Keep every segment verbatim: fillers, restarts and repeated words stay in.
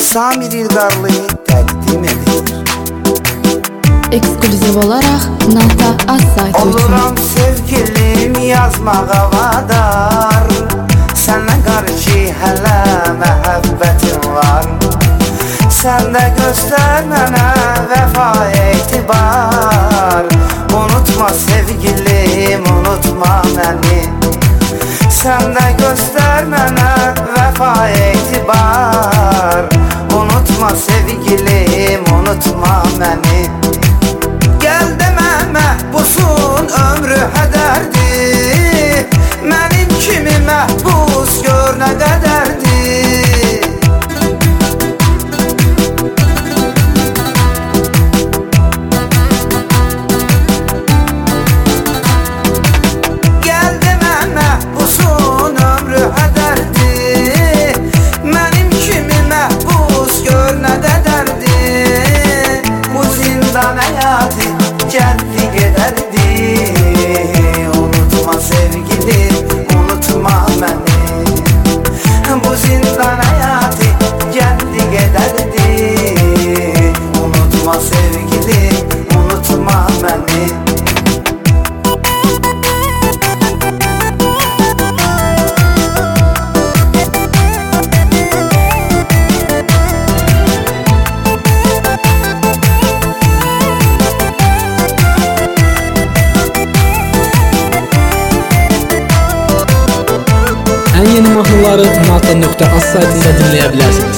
Samir İlgarlı təqdim edir. Eksklüziv olaraq Nata az saytı üçün. Oluram sevgilim yazmağa vadar, sənə qarşı hələ məhəbbətim var. Sən də göstər mənə vəfa etibar, unutma sevgilim, unutma məni. Sən də göstər mənə vəfa etibar, unutma sevgilim, unutma məni. Gəl demə məhbusun ömrü hədərdir, mənim kimi məhbus gör nə qədərdir. Gəldi gedərdi, unutma sevgilim, unutma məni. Bu zindan həyatı gəldi gedərdi, unutma sevgilim, unutma məni. Ən yeni mahnıları nata nöqtə az saytında dinləyə bilərsiniz.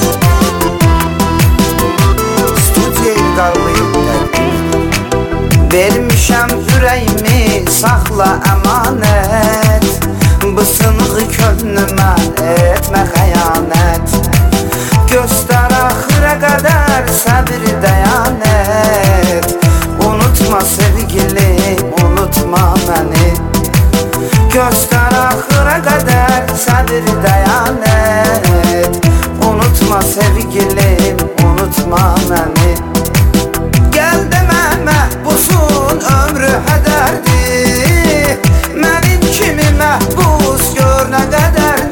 Studiya İlgarlı təqdim edir. Vermişəm ürəyimi, saxla əmanət, bu sınığı könlümə etmə xəyanət. Göstər axıra qədər səbir dəyanət, unutma sevgilim, unutma məni. Göstər axıra qədər səbir dəyanət, unutma sevgilim, unutma məni. Gəl demə məhbusun ömrü hədərdir, mənim kimi məhbus gör nə qədərdir.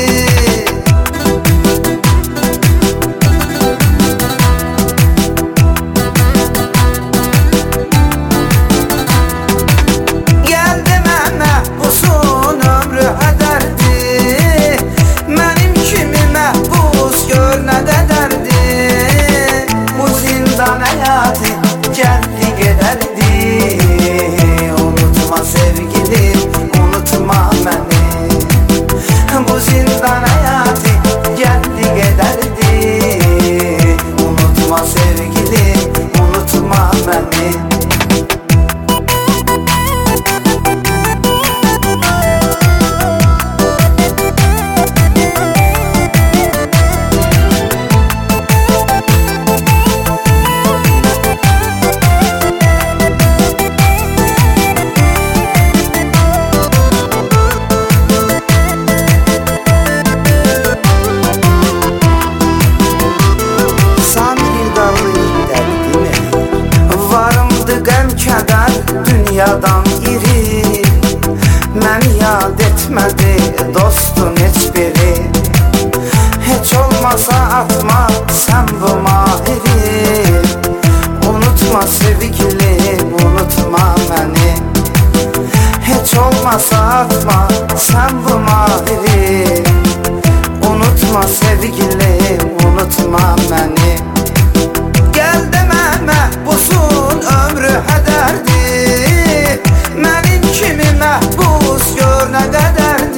Gəldi gedərdi, unutma sevgilim, unutma məni. Bu zindan həyatı gəldi gedərdi, unutma sevgilim, unutma məni. Dünyadan iri mən yad etmədi dostun heç biri. Heç olmasa atma sən bu mahiri, unutma sevgilim, unutma məni. Heç olmasa atma sən bu mahiri, unutma sevgilim, unutma məni. Gəl demə məhbusun ömrü hədərdir, mənim kimi məhbus gör nə qədərdir.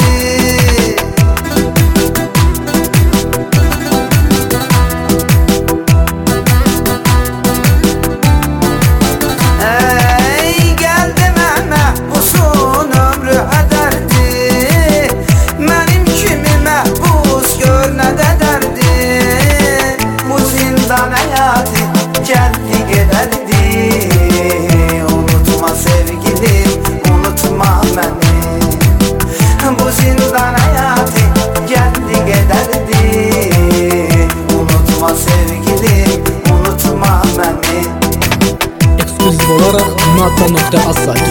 Ey gəl demə məhbusun ömrü hədərdir, mənim kimi məhbus gör nə qədərdir. Bu zindan həyatı gəldi gedərdi, unutma sevgilim, unutma məni. Bu zindan həyatı gəldi gedərdi, unutma sevgilim, unutma məni. Eksklüziv olaraq nata nöqtə az saytı